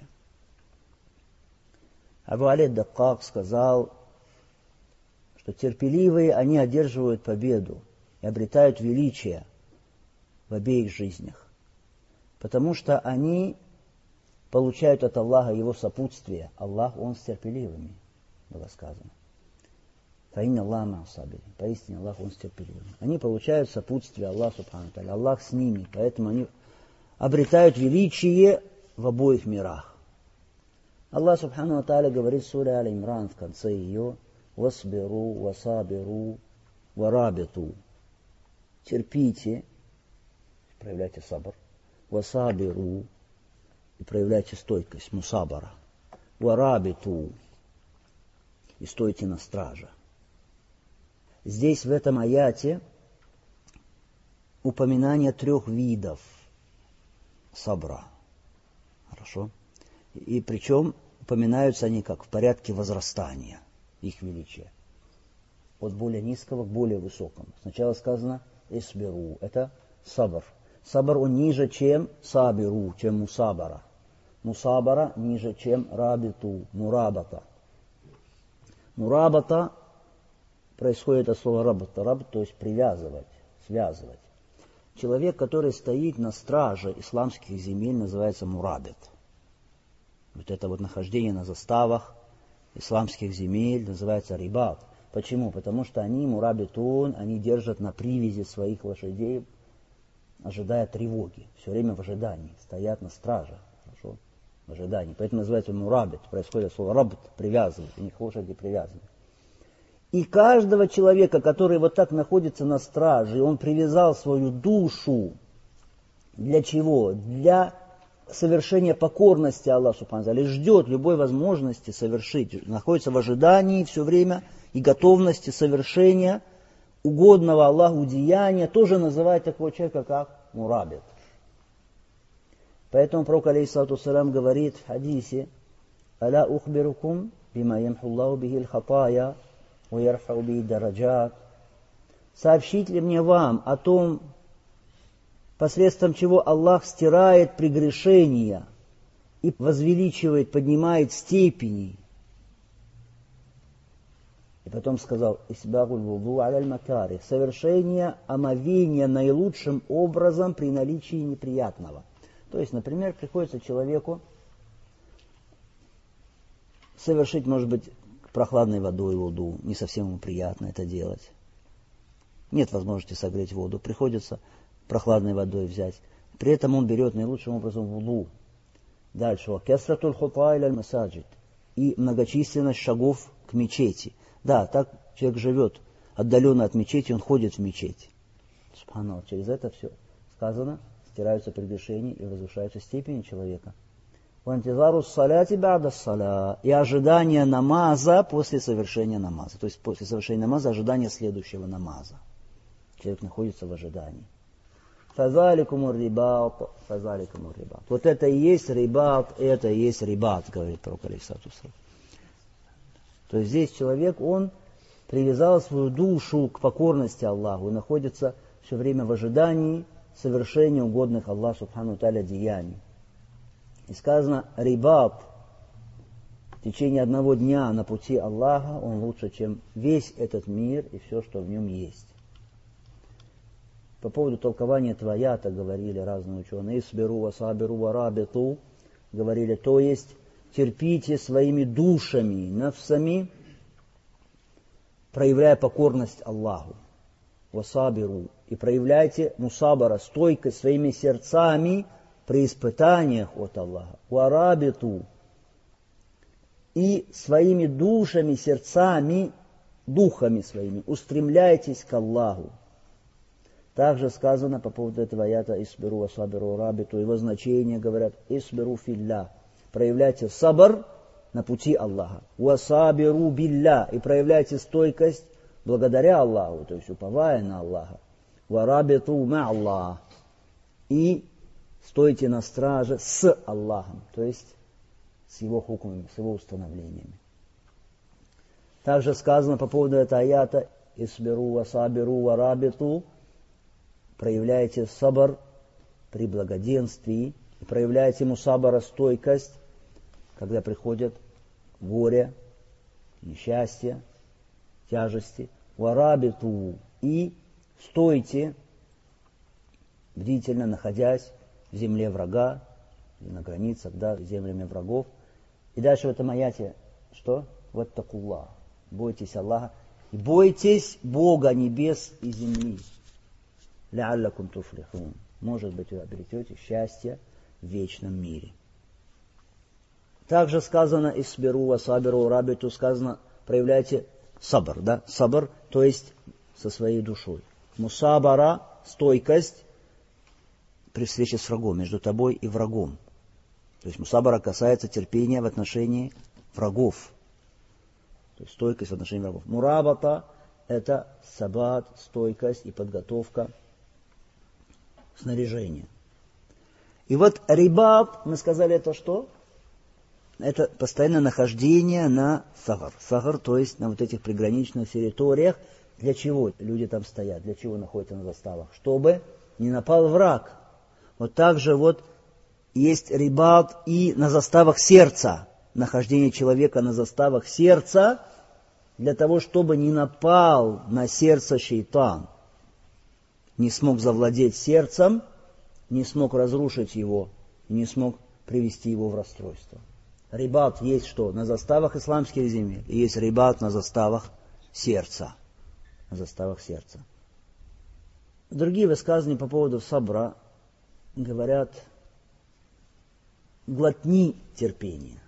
Абу Али ад-Даккак сказал, что терпеливые, они одерживают победу и обретают величие в обеих жизнях, потому что они получают от Аллаха Его сопутствие. Аллах, Он с терпеливыми, было сказано. Фаинна Аллах ма'ас-сабирин. Поистине Аллах, Он с терпеливыми. Они получают сопутствие Аллаха субхану тааля. Аллах с ними, поэтому они обретают величие в обоих мирах. Аллах субхану тааля говорит в суре Аль-Имран в конце ее: «Васбиру, васабиру, варабиту». Терпите, проявляйте сабр, васабиру, и проявляйте стойкость, мусабара, варабиту, и стойте на страже. Здесь в этом аяте упоминание трех видов сабра. Хорошо? И причем упоминаются они как в порядке возрастания их величия. От более низкого к более высокому. Сначала сказано «исбиру». Это сабр. Сабр он ниже, чем сабиру, чем мусабара. Мусабара ниже, чем рабиту, мурабата. Мурабата происходит от слова рабата. Раб, то есть привязывать, связывать. Человек, который стоит на страже исламских земель, называется мурабит. Вот это вот нахождение на заставах исламских земель называется рибат. Почему? Потому что они, мурабитун, они держат на привязи своих лошадей, ожидая тревоги. Все время в ожидании. Стоят на страже. Хорошо? В ожидании. Поэтому называется мурабит. Происходит слово рабт, привязывать. У них лошади привязаны. И каждого человека, который вот так находится на страже, он привязал свою душу. Для чего? Для совершения покорности Аллаху субхану ва тааля, ждет любой возможности совершить, находится в ожидании все время и готовности совершения угодного Аллаху деяния, тоже называют такого человека как мурабит. Поэтому пророк алейхиссалату вассалям говорит в хадисе: «Аля ухбирукум бима ямху Аллаху бихи аль-хатая ва ярфау бихи дараджат». Сообщить ли мне вам о том, посредством чего Аллах стирает прегрешения и возвеличивает, поднимает степени. И потом сказал: «Исбагуль вуду аляль макари», совершение омовения наилучшим образом при наличии неприятного. То есть, например, приходится человеку совершить, может быть, прохладной водой вуду, не совсем ему приятно это делать. Нет возможности согреть воду, приходится прохладной водой взять. При этом он берет наилучшим образом вуду. Дальше. «Кесратуль хута иляль масаджид», и многочисленность шагов к мечети. Да, так человек живет отдаленно от мечети, он ходит в мечеть. Субханаллах, через это все сказано, стираются прегрешения и возвышаются степени человека. «Вантизару саляти ба'да саля», и ожидание намаза после совершения намаза. То есть после совершения намаза ожидание следующего намаза. Человек находится в ожидании. «Фазаликумур рибат, фазаликумур рибат». Вот это и есть рибат, это и есть рибат, говорит пророк алейхиссалату вассалям. То есть здесь человек, он привязал свою душу к покорности Аллаху и находится все время в ожидании совершения угодных Аллаху субхану ва тааля деяний. И сказано: рибат, в течение одного дня на пути Аллаха, он лучше, чем весь этот мир и все, что в нем есть. По поводу толкования твоя-то говорили разные ученые. «Исбиру васабиру варабиту», говорили, то есть терпите своими душами, нафсами, проявляя покорность Аллаху. Васабиру. И проявляйте мусабара, стойкость своими сердцами при испытаниях от Аллаха. Варабиту. И своими душами, сердцами, духами своими устремляйтесь к Аллаху. Также сказано по поводу этого аята «Исбиру васабиру рабиту». Его значение говорят «Исбиру филля». Проявляйте сабр на пути Аллаха. «Васабиру билля». И проявляйте стойкость благодаря Аллаху, то есть уповая на Аллаха. «Варабиту ма Аллах». И стойте на страже с Аллахом, то есть с его хукмами, с его установлениями. Также сказано по поводу этого аята «Исбиру васабиру варабиту». Проявляйте сабр при благоденствии, и проявляйте мусабара стойкость, когда приходят горе, несчастье, тяжести. Варабиту. И стойте, бдительно находясь в земле врага, на границах, да, землями врагов. И дальше в этом аяте, что? Ваттакуллах. Бойтесь Аллаха. И бойтесь Бога небес и земли. Ляллакум туфлихун. Может быть, вы обретете счастье в вечном мире. Также сказано «Исбиру васабиру рабиту», сказано проявляйте сабр, да, сабр, то есть со своей душой. Мусабара, стойкость при встрече с врагом, между тобой и врагом. То есть мусабара касается терпения в отношении врагов. То есть стойкость в отношении врагов. Мурабата – это сабат, стойкость и подготовка снаряжения. И вот рибат, мы сказали, это что? Это постоянное нахождение на сагар. Сагар, то есть на вот этих приграничных территориях. Для чего люди там стоят? Для чего находятся на заставах? Чтобы не напал враг. Вот так же вот есть рибат и на заставах сердца. Нахождение человека на заставах сердца для того, чтобы не напал на сердце шейтан. Не смог завладеть сердцем, не смог разрушить его, не смог привести его в расстройство. Рибат есть что? На заставах исламских земель. И есть рибат на заставах сердца. На заставах сердца. Другие высказывания по поводу сабра говорят: глотни терпение.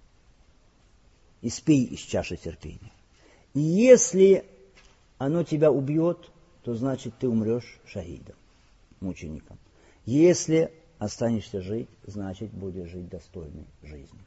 Испей из чаши терпения. И если оно тебя убьет, то значит ты умрешь шахидом, мучеником. Если останешься жить, значит будешь жить достойной жизнью.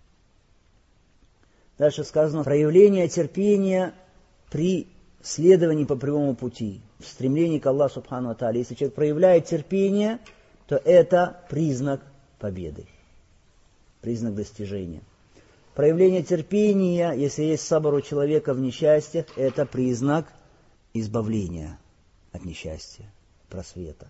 Дальше сказано проявление терпения при следовании по прямому пути, в стремлении к Аллаху Субхану ва Тааля. Если человек проявляет терпение, то это признак победы, признак достижения. Проявление терпения, если есть сабр у человека в несчастьях, это признак избавления от несчастья, просвета.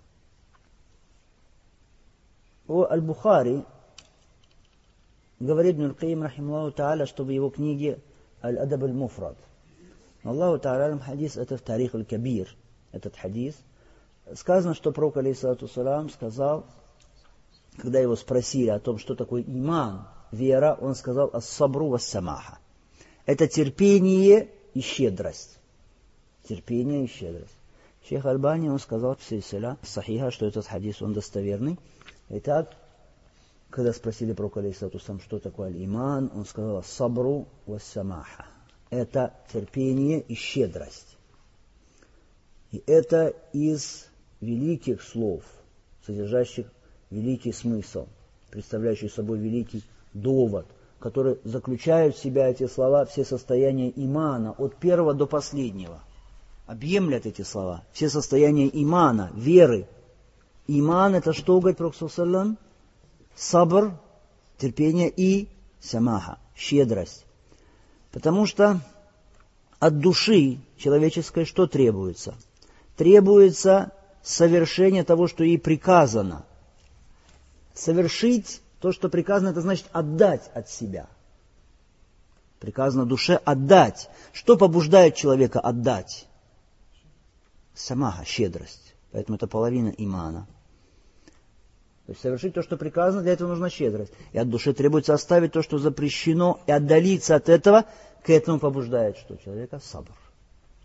У Аль-Бухари говорит Ибн Аль-Кайим рахимахуллаху тааля, что в его книге Аль-Адаб Аль-Муфрад. Аллаху тааля хадис, это в Тарих Аль-Кабир, этот хадис. Сказано, что пророк алейхиссалату вассалям сказал, когда его спросили о том, что такое иман, вера, он сказал ас-сабру вас-самаха. Это терпение и щедрость. Терпение и щедрость. Шейх Альбани, он сказал в сильсиля сахиха, что этот хадис, он достоверный. Итак, когда спросили пророка алейхиссалату вассалям, что такое аль-иман, он сказал ас-сабру вас-самаха. Это терпение и щедрость. И это из великих слов, содержащих великий смысл, представляющий собой великий довод, который заключает в себя эти слова все состояния имана, от первого до последнего. Объемлят эти слова все состояния имана, веры. Иман это что, говорит Пророк саллаллаху алейхи ва саллям? Сабр, терпение и самаха, щедрость. Потому что от души человеческой что требуется? Требуется совершение того, что ей приказано. Совершить то, что приказано, это значит отдать от себя. Приказано душе отдать. Что побуждает человека отдать? Самаха, щедрость. Поэтому это половина имана. То есть совершить то, что приказано, для этого нужна щедрость. И от души требуется оставить то, что запрещено, и отдалиться от этого. К этому побуждает что? Человека сабр.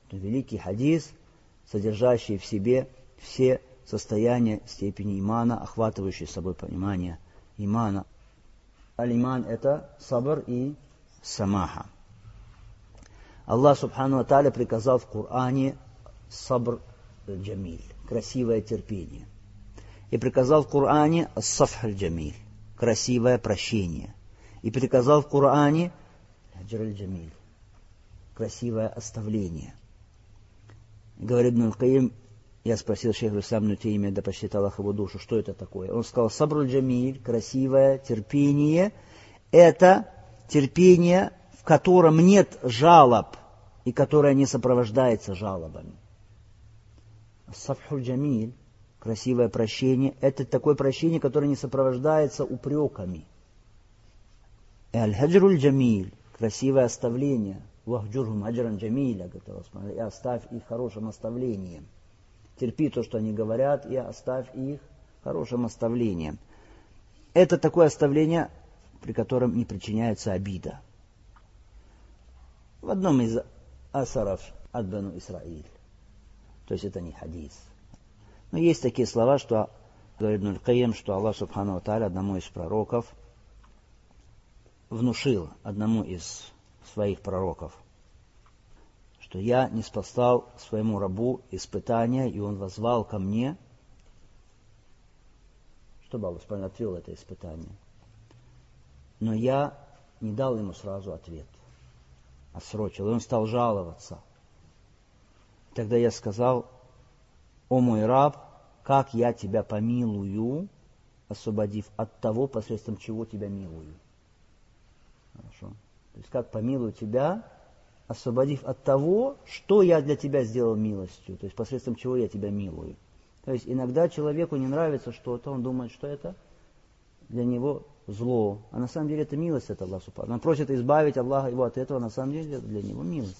Это великий хадис, содержащий в себе все состояния степени имана, охватывающие собой понимание имана. Аль-иман – это сабр и самаха. Аллах Субхану ва Тааля приказал в Коране сабр джамиль, красивое терпение. И приказал в Коране сафх аль-джамиль, красивое прощение. И приказал в Коране хаджр аль-джамиль, красивое оставление. И говорит Ибн аль-Кайим, я спросил шейха ислам Ибн Таймия, да почтит Аллах его душу, что это такое? Он сказал, сабр аль-джамиль, красивое терпение, это терпение, в котором нет жалоб и которое не сопровождается жалобами. Сафх аль-джамиль, красивое прощение, это такое прощение, которое не сопровождается упреками. Аль-хаджр аль-джамиль, красивое оставление. Вахджурхум хаджран джамиля, и оставь их хорошим оставлением. Терпи то, что они говорят, и оставь их хорошим оставлением. Это такое оставление, при котором не причиняется обида. В одном из асаров ат Бану Исраиль. То есть это не хадис. Но есть такие слова, что говорит Ибн аль-Кайим, что Аллах Субхану ва Тааля одному из пророков внушил, одному из своих пророков, что я не спасал своему рабу испытания, и он воззвал ко мне, чтобы Аллах Субхану отвел это испытание. Но я не дал ему сразу ответ, отсрочил, и он стал жаловаться. Тогда я сказал, о мой раб, как я тебя помилую, освободив от того, посредством чего тебя милую. Хорошо. То есть как помилую тебя, освободив от того, что я для тебя сделал милостью, то есть посредством чего я тебя милую. То есть иногда человеку не нравится что-то, он думает, что это для него зло, а на самом деле это милость от Аллаха Субхану. Он просит избавить Аллаха его от этого, а на самом деле для него милость.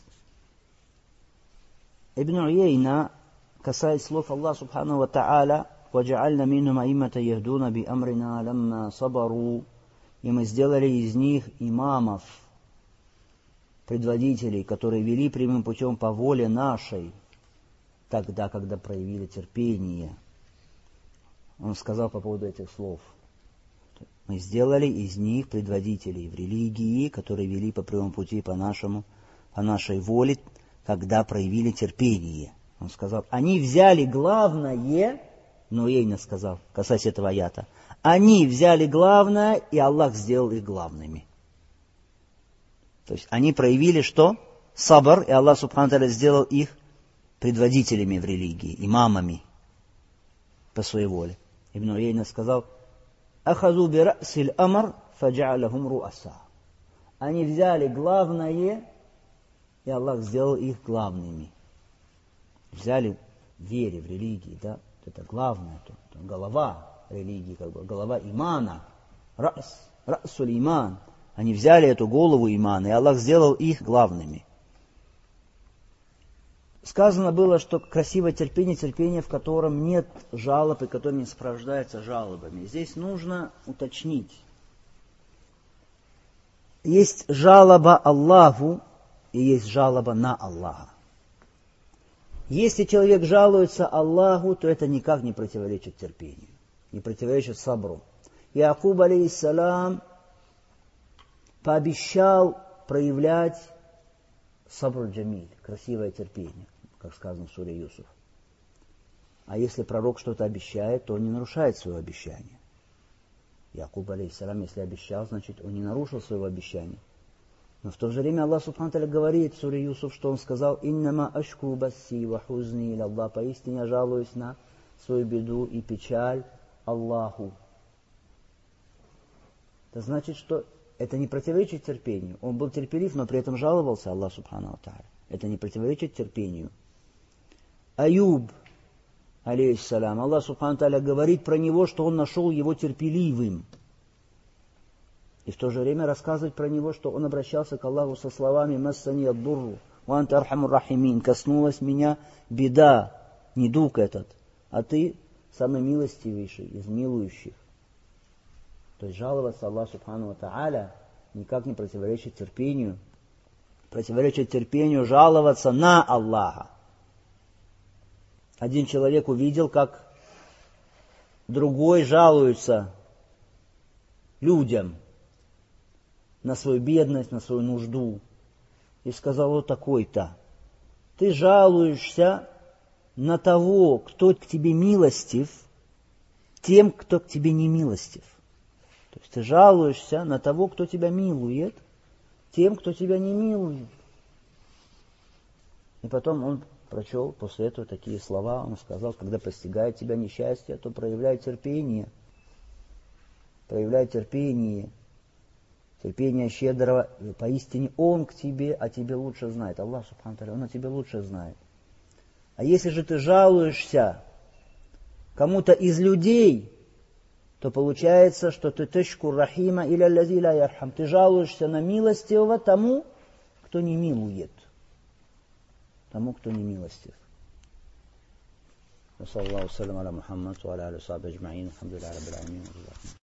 Ибн Уяйна, касаясь слов Аллаха Субхану ва Тааля, وَجَعَلْنَا مِنْهُمْ أَئِمَّةً يَهْدُونَ بِأَمْرِنَا لَمَّا صَبَرُوا, и мы сделали из них имамов, предводителей, которые вели прямым путем по воле нашей, тогда, когда проявили терпение. Он сказал по поводу этих слов, мы сделали из них предводителей в религии, которые вели по прямому пути по нашему, по нашей воле, когда проявили терпение. Он сказал, они взяли главное, но Уяйна сказал, касаясь этого аята, они взяли главное, и Аллах сделал их главными. То есть они проявили что? Сабр, и Аллах Субхану Тааля сделал их предводителями в религии, имамами по своей воле. Ибн Уяйна сказал, «Ахазу би ра'силь амар, фаджа'алахум ру'аса». Они взяли главное, и Аллах сделал их главными. Взяли в вере, в религии, да, это главное, это, это голова религии, как бы, голова имана, рас, расуль иман. Они взяли эту голову имана, и Аллах сделал их главными. Сказано было, что красивое терпение, терпение, в котором нет жалоб и которое не сопровождается жалобами. Здесь нужно уточнить. Есть жалоба Аллаху и есть жалоба на Аллаха. Если человек жалуется Аллаху, то это никак не противоречит терпению, не противоречит сабру. Якуб алейхиссалям пообещал проявлять сабр джамиль, красивое терпение, как сказано в суре Юсуф. А если пророк что-то обещает, то он не нарушает свое обещание. Якуб алейхиссалям, если обещал, значит он не нарушил своего обещания. Но в то же время Аллах Субхану Тааля говорит в суре Юсуф, что он сказал, «Иннама ашку басси ва хузни иля Аллах», поистине я жалуюсь на свою беду и печаль Аллаху. Это значит, что это не противоречит терпению. Он был терпелив, но при этом жаловался Аллаху Субхану Тааля. Это не противоречит терпению. Аюб, алейхиссалям, Аллах Субхану Тааля говорит про него, что он нашел его терпеливым. И в то же время рассказывать про него, что он обращался к Аллаху со словами «Массани ад-дурру, ва анта архамур рахимин», «Коснулась меня беда, недуг этот, а ты самый милостивейший из милующих». То есть жаловаться Аллаху Субхану ва Тааля никак не противоречит терпению. Противоречит терпению жаловаться на Аллаха. Один человек увидел, как другой жалуется людям на свою бедность, на свою нужду. И сказал: вот такой-то, ты жалуешься на того, кто к тебе милостив, тем, кто к тебе не милостив. То есть ты жалуешься на того, кто тебя милует, тем, кто тебя не милует. И потом он прочел после этого такие слова. Он сказал: когда постигает тебя несчастье, то проявляй терпение. Проявляй терпение. Терпение щедрого. Поистине Он к тебе, а тебе лучше знает. Аллах Субхану ва Тааля, Он о тебе лучше знает. А если же ты жалуешься кому-то из людей, то получается, что ты ташкур рахима или аллази ла ярхам. Ты жалуешься на милостивого тому, кто не милует. Тому, кто не милостив. Саллаллаху салям аля Мухаммад ва аля алихи ва сахбихи аджмаин. Алхамдулиллахи раббил аламин.